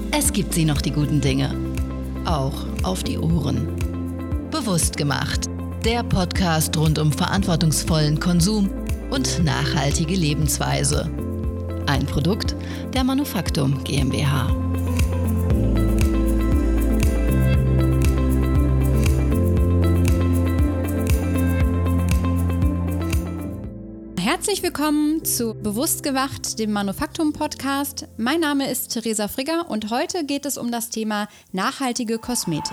Es gibt sie noch, die guten Dinge. Auch auf die Ohren. Bewusst gemacht. Der Podcast rund um verantwortungsvollen Konsum und nachhaltige Lebensweise. Ein Produkt der Manufaktum GmbH. Herzlich willkommen zu Bewusst gemacht, dem Manufaktum-Podcast. Mein Name ist Theresa Frigger und heute geht es um das Thema nachhaltige Kosmetik.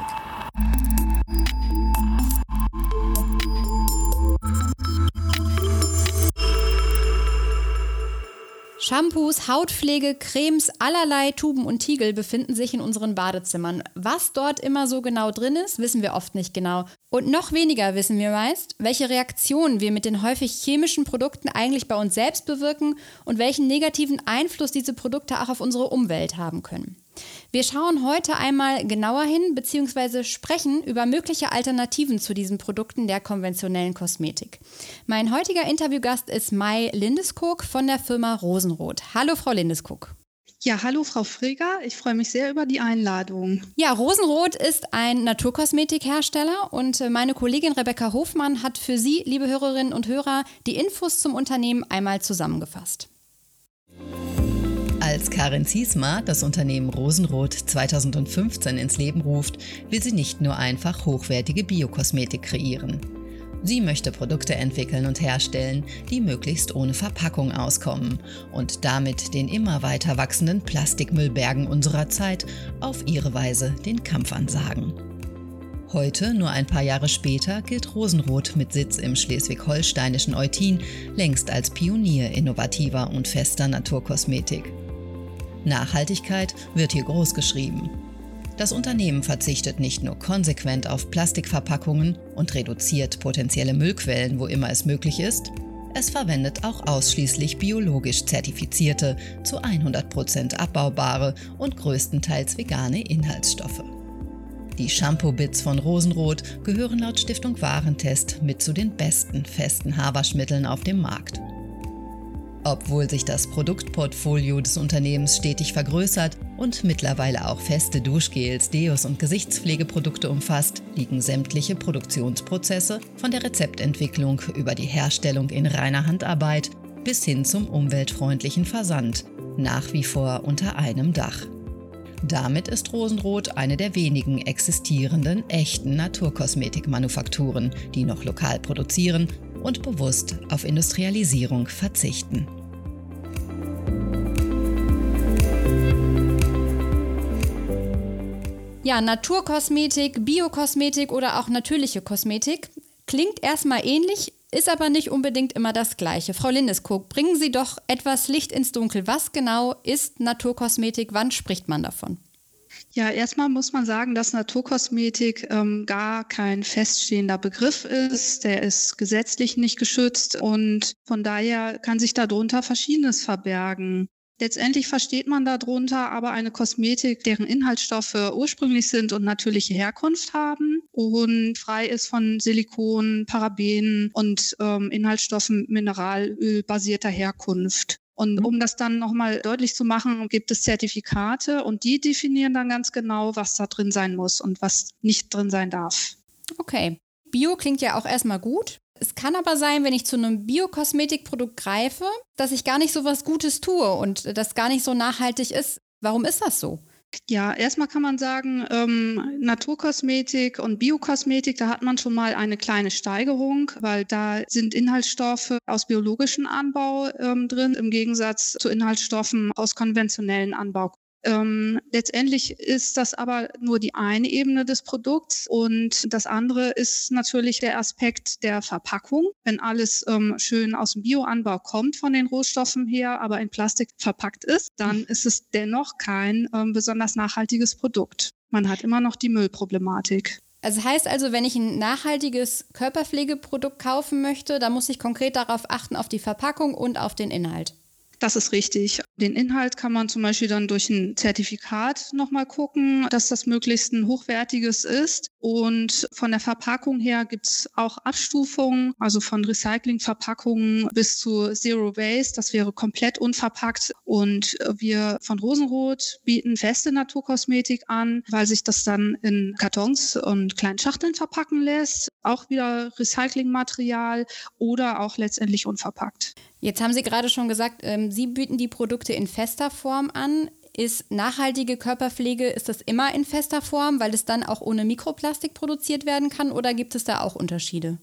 Shampoos, Hautpflege, Cremes, allerlei Tuben und Tiegel befinden sich in unseren Badezimmern. Was dort immer so genau drin ist, wissen wir oft nicht genau. Und noch weniger wissen wir meist, welche Reaktionen wir mit den häufig chemischen Produkten eigentlich bei uns selbst bewirken und welchen negativen Einfluss diese Produkte auch auf unsere Umwelt haben können. Wir schauen heute einmal genauer hin bzw. sprechen über mögliche Alternativen zu diesen Produkten der konventionellen Kosmetik. Mein heutiger Interviewgast ist Mai Lindeskog von der Firma Rosenrot. Hallo Frau Lindeskog. Ja, hallo Frau Frigger, ich freue mich sehr über die Einladung. Ja, Rosenrot ist ein Naturkosmetikhersteller und meine Kollegin Rebecca Hofmann hat für Sie, liebe Hörerinnen und Hörer, die Infos zum Unternehmen einmal zusammengefasst. Als Karin Ziesmer das Unternehmen Rosenrot 2015 ins Leben ruft, will sie nicht nur einfach hochwertige Biokosmetik kreieren. Sie möchte Produkte entwickeln und herstellen, die möglichst ohne Verpackung auskommen und damit den immer weiter wachsenden Plastikmüllbergen unserer Zeit auf ihre Weise den Kampf ansagen. Heute, nur ein paar Jahre später, gilt Rosenrot mit Sitz im schleswig-holsteinischen Eutin längst als Pionier innovativer und fester Naturkosmetik. Nachhaltigkeit wird hier groß geschrieben. Das Unternehmen verzichtet nicht nur konsequent auf Plastikverpackungen und reduziert potenzielle Müllquellen, wo immer es möglich ist, es verwendet auch ausschließlich biologisch zertifizierte, zu 100% abbaubare und größtenteils vegane Inhaltsstoffe. Die Shampoo-Bits von Rosenrot gehören laut Stiftung Warentest mit zu den besten festen Haarwaschmitteln auf dem Markt. Obwohl sich das Produktportfolio des Unternehmens stetig vergrößert und mittlerweile auch feste Duschgels, Deos und Gesichtspflegeprodukte umfasst, liegen sämtliche Produktionsprozesse von der Rezeptentwicklung über die Herstellung in reiner Handarbeit bis hin zum umweltfreundlichen Versand nach wie vor unter einem Dach. Damit ist Rosenrot eine der wenigen existierenden echten Naturkosmetikmanufakturen, die noch lokal produzieren und bewusst auf Industrialisierung verzichten. Ja, Naturkosmetik, Biokosmetik oder auch natürliche Kosmetik klingt erstmal ähnlich, ist aber nicht unbedingt immer das Gleiche. Frau Lindeskog, bringen Sie doch etwas Licht ins Dunkel. Was genau ist Naturkosmetik? Wann spricht man davon? Ja, erstmal muss man sagen, dass Naturkosmetik gar kein feststehender Begriff ist. Der ist gesetzlich nicht geschützt und von daher kann sich darunter Verschiedenes verbergen. Letztendlich versteht man darunter aber eine Kosmetik, deren Inhaltsstoffe ursprünglich sind und natürliche Herkunft haben und frei ist von Silikon, Parabenen und Inhaltsstoffen mineralölbasierter Herkunft. Und um das dann nochmal deutlich zu machen, gibt es Zertifikate und die definieren dann ganz genau, was da drin sein muss und was nicht drin sein darf. Okay. Bio klingt ja auch erstmal gut. Es kann aber sein, wenn ich zu einem Biokosmetikprodukt greife, dass ich gar nicht so was Gutes tue und das gar nicht so nachhaltig ist. Warum ist das so? Ja, erstmal kann man sagen, Naturkosmetik und Biokosmetik, da hat man schon mal eine kleine Steigerung, weil da sind Inhaltsstoffe aus biologischem Anbau drin, im Gegensatz zu Inhaltsstoffen aus konventionellen Anbau. Letztendlich ist das aber nur die eine Ebene des Produkts und das andere ist natürlich der Aspekt der Verpackung. Wenn alles schön aus dem Bioanbau kommt von den Rohstoffen her, aber in Plastik verpackt ist, dann ist es dennoch kein besonders nachhaltiges Produkt. Man hat immer noch die Müllproblematik. Also heißt also, wenn ich ein nachhaltiges Körperpflegeprodukt kaufen möchte, dann muss ich konkret darauf achten, auf die Verpackung und auf den Inhalt. Das ist richtig. Den Inhalt kann man zum Beispiel dann durch ein Zertifikat nochmal gucken, dass das möglichst ein hochwertiges ist. Und von der Verpackung her gibt's auch Abstufungen, also von Recyclingverpackungen bis zu Zero Waste. Das wäre komplett unverpackt. Und wir von Rosenrot bieten feste Naturkosmetik an, weil sich das dann in Kartons und kleinen Schachteln verpacken lässt. Auch wieder Recyclingmaterial oder auch letztendlich unverpackt. Jetzt haben Sie gerade schon gesagt, Sie bieten die Produkte in fester Form an. Ist nachhaltige Körperpflege, ist das immer in fester Form, weil es dann auch ohne Mikroplastik produziert werden kann, oder gibt es da auch Unterschiede?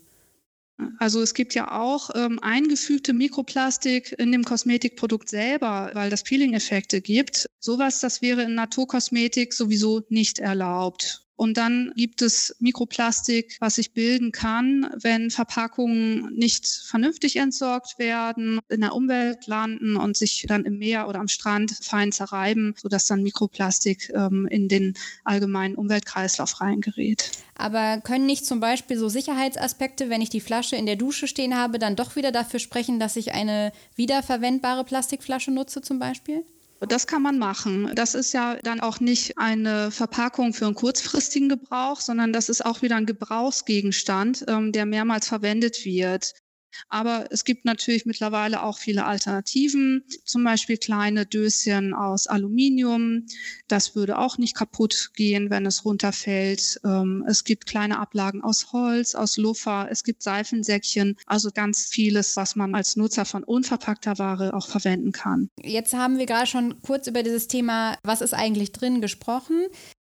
Also es gibt ja auch eingefügte Mikroplastik in dem Kosmetikprodukt selber, weil das Peeling-Effekte gibt. Sowas, das wäre in Naturkosmetik sowieso nicht erlaubt. Und dann gibt es Mikroplastik, was sich bilden kann, wenn Verpackungen nicht vernünftig entsorgt werden, in der Umwelt landen und sich dann im Meer oder am Strand fein zerreiben, sodass dann Mikroplastik in den allgemeinen Umweltkreislauf reingerät. Aber können nicht zum Beispiel so Sicherheitsaspekte, wenn ich die Flasche in der Dusche stehen habe, dann doch wieder dafür sprechen, dass ich eine wiederverwendbare Plastikflasche nutze zum Beispiel? Das kann man machen. Das ist ja dann auch nicht eine Verpackung für einen kurzfristigen Gebrauch, sondern das ist auch wieder ein Gebrauchsgegenstand, der mehrmals verwendet wird. Aber es gibt natürlich mittlerweile auch viele Alternativen, zum Beispiel kleine Döschen aus Aluminium. Das würde auch nicht kaputt gehen, wenn es runterfällt. Es gibt kleine Ablagen aus Holz, aus Luffer. Es gibt Seifensäckchen, also ganz vieles, was man als Nutzer von unverpackter Ware auch verwenden kann. Jetzt haben wir gerade schon kurz über dieses Thema, was ist eigentlich drin, gesprochen.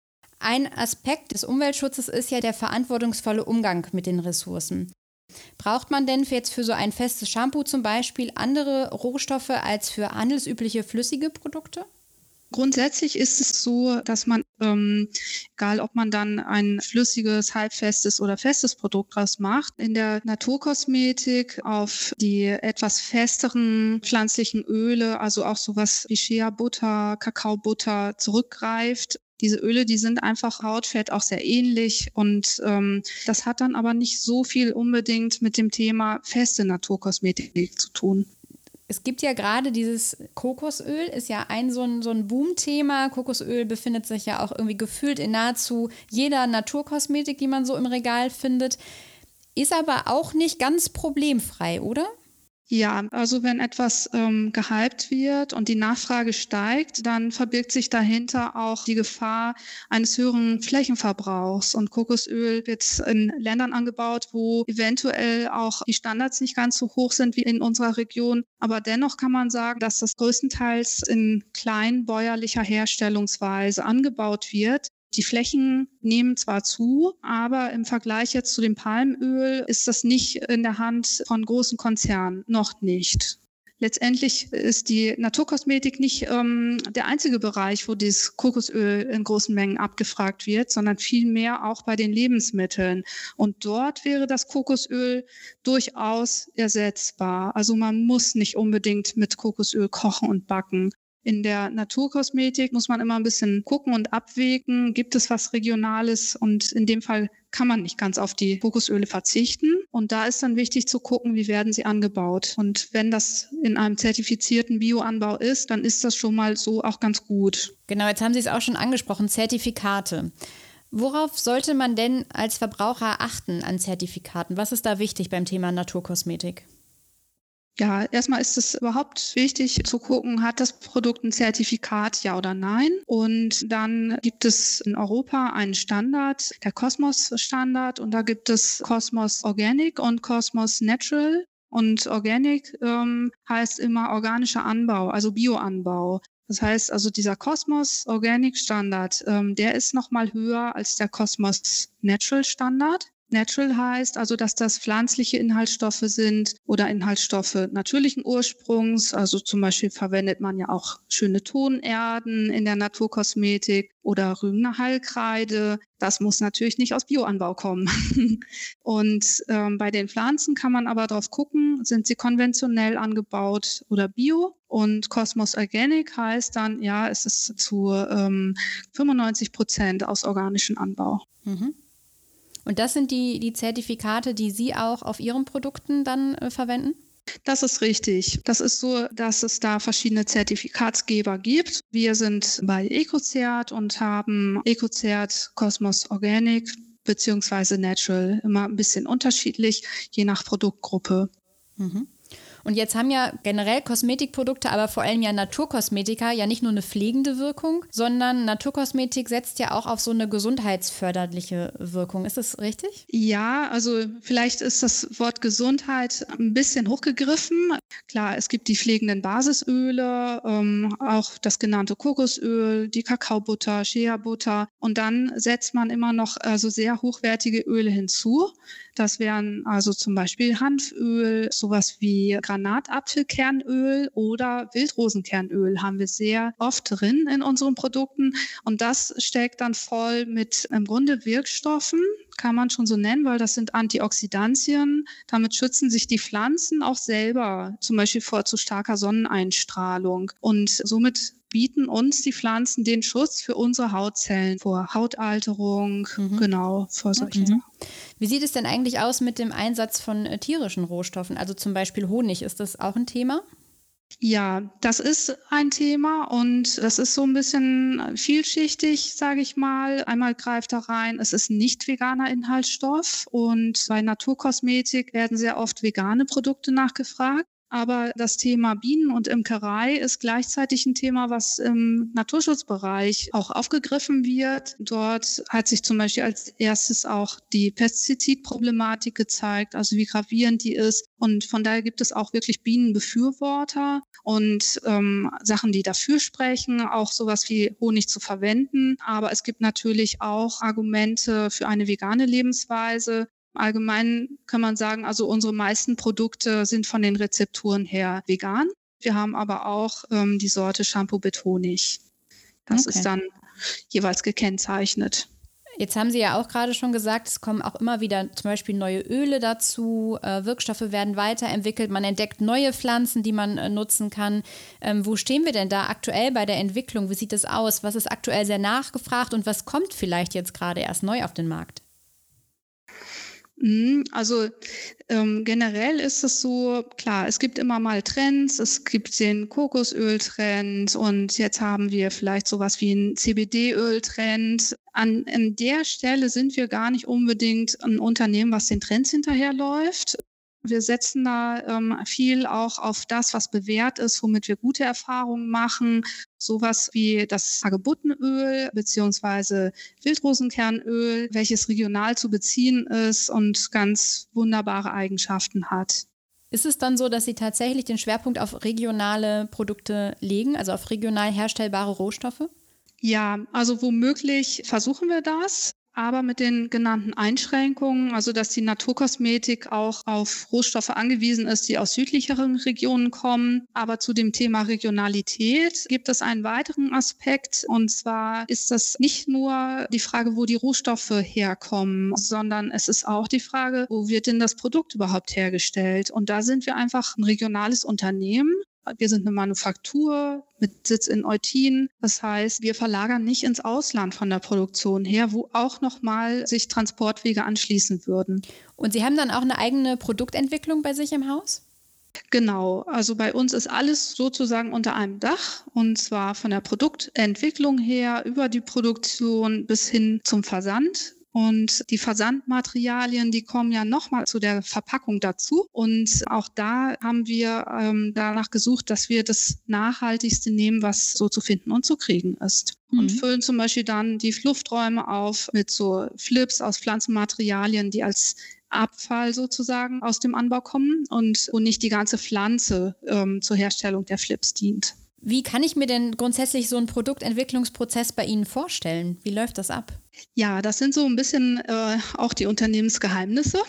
Ein Aspekt des Umweltschutzes ist ja der verantwortungsvolle Umgang mit den Ressourcen. Braucht man denn jetzt für so ein festes Shampoo zum Beispiel andere Rohstoffe als für handelsübliche flüssige Produkte? Grundsätzlich ist es so, dass man, egal ob man dann ein flüssiges, halbfestes oder festes Produkt draus macht, in der Naturkosmetik auf die etwas festeren pflanzlichen Öle, also auch sowas wie Shea-Butter, Kakaobutter zurückgreift. Diese Öle, die sind einfach Hautfett auch sehr ähnlich und das hat dann aber nicht so viel unbedingt mit dem Thema feste Naturkosmetik zu tun. Es gibt ja gerade dieses Kokosöl, ist ja so ein Boom-Thema. Kokosöl befindet sich ja auch irgendwie gefühlt in nahezu jeder Naturkosmetik, die man so im Regal findet. Ist aber auch nicht ganz problemfrei, oder? Ja, also wenn etwas gehypt wird und die Nachfrage steigt, dann verbirgt sich dahinter auch die Gefahr eines höheren Flächenverbrauchs. Und Kokosöl wird in Ländern angebaut, wo eventuell auch die Standards nicht ganz so hoch sind wie in unserer Region. Aber dennoch kann man sagen, dass das größtenteils in kleinbäuerlicher Herstellungsweise angebaut wird. Die Flächen nehmen zwar zu, aber im Vergleich jetzt zu dem Palmöl ist das nicht in der Hand von großen Konzernen, noch nicht. Letztendlich ist die Naturkosmetik nicht der einzige Bereich, wo dieses Kokosöl in großen Mengen abgefragt wird, sondern vielmehr auch bei den Lebensmitteln. Und dort wäre das Kokosöl durchaus ersetzbar. Also man muss nicht unbedingt mit Kokosöl kochen und backen. In der Naturkosmetik muss man immer ein bisschen gucken und abwägen, gibt es was Regionales, und in dem Fall kann man nicht ganz auf die Kokosöle verzichten. Und da ist dann wichtig zu gucken, wie werden sie angebaut. Und wenn das in einem zertifizierten Bioanbau ist, dann ist das schon mal so auch ganz gut. Genau, jetzt haben Sie es auch schon angesprochen, Zertifikate. Worauf sollte man denn als Verbraucher achten an Zertifikaten? Was ist da wichtig beim Thema Naturkosmetik? Ja, erstmal ist es überhaupt wichtig zu gucken, hat das Produkt ein Zertifikat, ja oder nein? Und dann gibt es in Europa einen Standard, der Cosmos-Standard, und da gibt es Cosmos Organic und Cosmos Natural. Und Organic heißt immer organischer Anbau, also Bioanbau. Das heißt also, dieser Cosmos Organic Standard, der ist nochmal höher als der Cosmos Natural Standard. Natural heißt also, dass das pflanzliche Inhaltsstoffe sind oder Inhaltsstoffe natürlichen Ursprungs. Also zum Beispiel verwendet man ja auch schöne Tonerden in der Naturkosmetik oder Rügener Heilkreide. Das muss natürlich nicht aus Bioanbau kommen. Und bei den Pflanzen kann man aber drauf gucken, sind sie konventionell angebaut oder bio? Und Cosmos Organic heißt dann, ja, es ist zu 95% aus organischem Anbau. Mhm. Und das sind die Zertifikate, die Sie auch auf Ihren Produkten dann verwenden? Das ist richtig. Das ist so, dass es da verschiedene Zertifikatsgeber gibt. Wir sind bei EcoCert und haben EcoCert Cosmos Organic beziehungsweise Natural, immer ein bisschen unterschiedlich, je nach Produktgruppe. Mhm. Und jetzt haben ja generell Kosmetikprodukte, aber vor allem ja Naturkosmetika ja nicht nur eine pflegende Wirkung, sondern Naturkosmetik setzt ja auch auf so eine gesundheitsförderliche Wirkung. Ist das richtig? Ja, also vielleicht ist das Wort Gesundheit ein bisschen hochgegriffen. Klar, es gibt die pflegenden Basisöle, auch das genannte Kokosöl, die Kakaobutter, Shea-Butter. Und dann setzt man immer noch also sehr hochwertige Öle hinzu. Das wären also zum Beispiel Hanföl, sowas wie Granatapfelkernöl oder Wildrosenkernöl haben wir sehr oft drin in unseren Produkten. Und das steckt dann voll mit im Grunde Wirkstoffen, kann man schon so nennen, weil das sind Antioxidantien. Damit schützen sich die Pflanzen auch selber, zum Beispiel vor zu starker Sonneneinstrahlung. Und somit bieten uns die Pflanzen den Schutz für unsere Hautzellen vor Hautalterung, genau, vor solchen Sachen. Wie sieht es denn eigentlich aus mit dem Einsatz von tierischen Rohstoffen, also zum Beispiel Honig? Ist das auch ein Thema? Ja, das ist ein Thema und das ist so ein bisschen vielschichtig, sage ich mal. Einmal greift da rein, es ist nicht veganer Inhaltsstoff und bei Naturkosmetik werden sehr oft vegane Produkte nachgefragt. Aber das Thema Bienen und Imkerei ist gleichzeitig ein Thema, was im Naturschutzbereich auch aufgegriffen wird. Dort hat sich zum Beispiel als erstes auch die Pestizidproblematik gezeigt, also wie gravierend die ist. Und von daher gibt es auch wirklich Bienenbefürworter und Sachen, die dafür sprechen, auch sowas wie Honig zu verwenden. Aber es gibt natürlich auch Argumente für eine vegane Lebensweise. Allgemein kann man sagen, also unsere meisten Produkte sind von den Rezepturen her vegan. Wir haben aber auch die Sorte Shampoo mit Honig. Das ist dann jeweils gekennzeichnet. Jetzt haben Sie ja auch gerade schon gesagt, es kommen auch immer wieder zum Beispiel neue Öle dazu, Wirkstoffe werden weiterentwickelt, man entdeckt neue Pflanzen, die man nutzen kann. Wo stehen wir denn da aktuell bei der Entwicklung? Wie sieht es aus? Was ist aktuell sehr nachgefragt und was kommt vielleicht jetzt gerade erst neu auf den Markt? Also generell ist es so, klar, es gibt immer mal Trends, es gibt den Kokosöl-Trend und jetzt haben wir vielleicht sowas wie einen CBD-Öl-Trend. An der Stelle sind wir gar nicht unbedingt ein Unternehmen, was den Trends hinterherläuft. Wir setzen da viel auch auf das, was bewährt ist, womit wir gute Erfahrungen machen. Sowas wie das Hagebuttenöl beziehungsweise Wildrosenkernöl, welches regional zu beziehen ist und ganz wunderbare Eigenschaften hat. Ist es dann so, dass Sie tatsächlich den Schwerpunkt auf regionale Produkte legen, also auf regional herstellbare Rohstoffe? Ja, also womöglich versuchen wir das. Aber mit den genannten Einschränkungen, also dass die Naturkosmetik auch auf Rohstoffe angewiesen ist, die aus südlicheren Regionen kommen. Aber zu dem Thema Regionalität gibt es einen weiteren Aspekt. Und zwar ist das nicht nur die Frage, wo die Rohstoffe herkommen, sondern es ist auch die Frage, wo wird denn das Produkt überhaupt hergestellt? Und da sind wir einfach ein regionales Unternehmen. Wir sind eine Manufaktur mit Sitz in Eutin. Das heißt, wir verlagern nicht ins Ausland von der Produktion her, wo auch nochmal sich Transportwege anschließen würden. Und Sie haben dann auch eine eigene Produktentwicklung bei sich im Haus? Genau, also bei uns ist alles sozusagen unter einem Dach und zwar von der Produktentwicklung her über die Produktion bis hin zum Versand. Und die Versandmaterialien, die kommen ja nochmal zu der Verpackung dazu. Und auch da haben wir danach gesucht, dass wir das Nachhaltigste nehmen, was so zu finden und zu kriegen ist. Und füllen zum Beispiel dann die Lufträume auf mit so Flips aus Pflanzenmaterialien, die als Abfall sozusagen aus dem Anbau kommen und wo nicht die ganze Pflanze zur Herstellung der Flips dient. Wie kann ich mir denn grundsätzlich so einen Produktentwicklungsprozess bei Ihnen vorstellen? Wie läuft das ab? Ja, das sind so ein bisschen auch die Unternehmensgeheimnisse.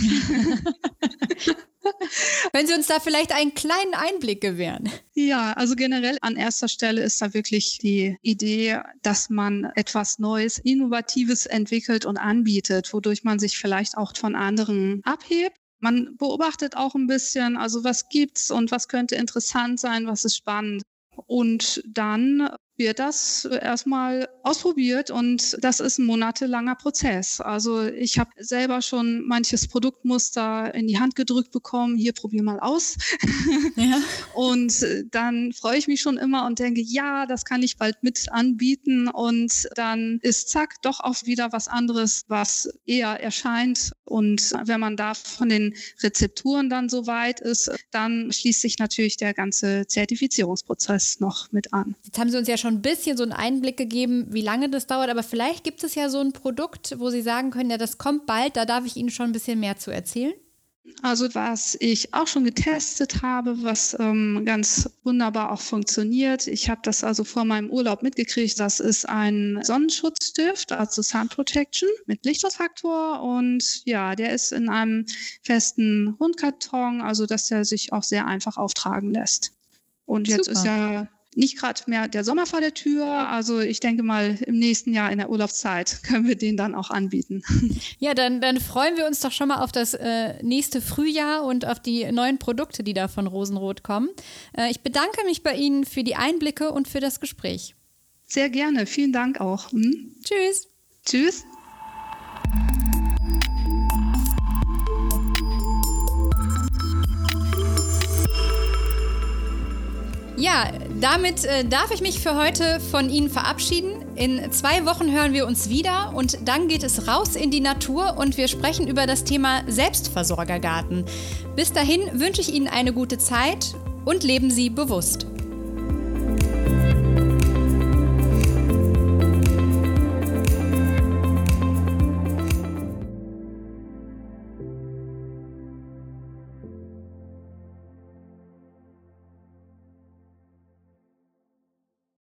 Können Sie uns da vielleicht einen kleinen Einblick gewähren? Ja, also generell an erster Stelle ist da wirklich die Idee, dass man etwas Neues, Innovatives entwickelt und anbietet, wodurch man sich vielleicht auch von anderen abhebt. Man beobachtet auch ein bisschen, also was gibt's und was könnte interessant sein, was ist spannend. Und dann wird das erstmal ausprobiert und das ist ein monatelanger Prozess. Also ich habe selber schon manches Produktmuster in die Hand gedrückt bekommen, hier probier mal aus. Ja. Und dann freue ich mich schon immer und denke, ja, das kann ich bald mit anbieten und dann ist zack, doch auch wieder was anderes, was eher erscheint. Und wenn man da von den Rezepturen dann so weit ist, dann schließt sich natürlich der ganze Zertifizierungsprozess noch mit an. Jetzt haben Sie uns ja schon ein bisschen so einen Einblick gegeben, wie lange das dauert, aber vielleicht gibt es ja so ein Produkt, wo Sie sagen können, ja, das kommt bald, da darf ich Ihnen schon ein bisschen mehr zu erzählen. Also was ich auch schon getestet habe, was ganz wunderbar auch funktioniert. Ich habe das also vor meinem Urlaub mitgekriegt. Das ist ein Sonnenschutzstift, also Sun Protection mit Lichtschutzfaktor. Und ja, der ist in einem festen Rundkarton, also dass der sich auch sehr einfach auftragen lässt. Und jetzt Super. Ist ja nicht gerade mehr der Sommer vor der Tür. Also ich denke mal, im nächsten Jahr in der Urlaubszeit können wir den dann auch anbieten. Ja, dann freuen wir uns doch schon mal auf das nächste Frühjahr und auf die neuen Produkte, die da von Rosenrot kommen. Ich bedanke mich bei Ihnen für die Einblicke und für das Gespräch. Sehr gerne. Vielen Dank auch. Tschüss. Tschüss. Ja, damit darf ich mich für heute von Ihnen verabschieden. In 2 Wochen hören wir uns wieder und dann geht es raus in die Natur und wir sprechen über das Thema Selbstversorgergarten. Bis dahin wünsche ich Ihnen eine gute Zeit und leben Sie bewusst.